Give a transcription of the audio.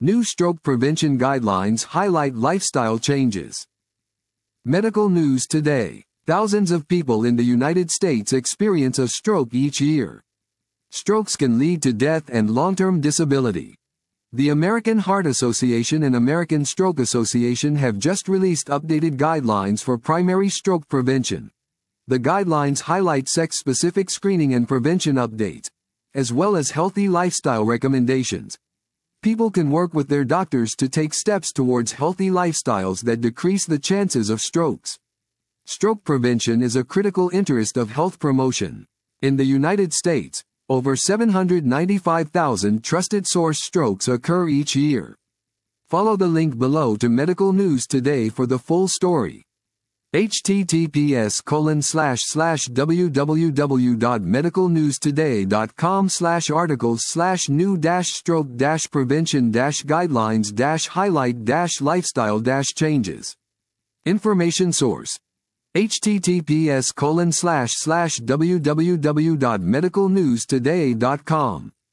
New stroke prevention guidelines highlight lifestyle changes. Medical news today. Thousands of people in the United States experience a stroke each year. Strokes can lead to death and long-term disability. The American Heart Association and American Stroke Association have just released updated guidelines for primary stroke prevention. The guidelines highlight sex-specific screening and prevention updates, as well as healthy lifestyle recommendations. People can work with their doctors to take steps towards healthy lifestyles that decrease the chances of strokes. Stroke prevention is a critical interest of health promotion. In the United States, over 795,000 trusted source strokes occur each year. Follow the link below to Medical News Today for the full story. https://www.medicalnewstoday.com/articles/new-stroke-prevention-guidelines-highlight-lifestyle-changes. Information source: https://www.medicalnewstoday.com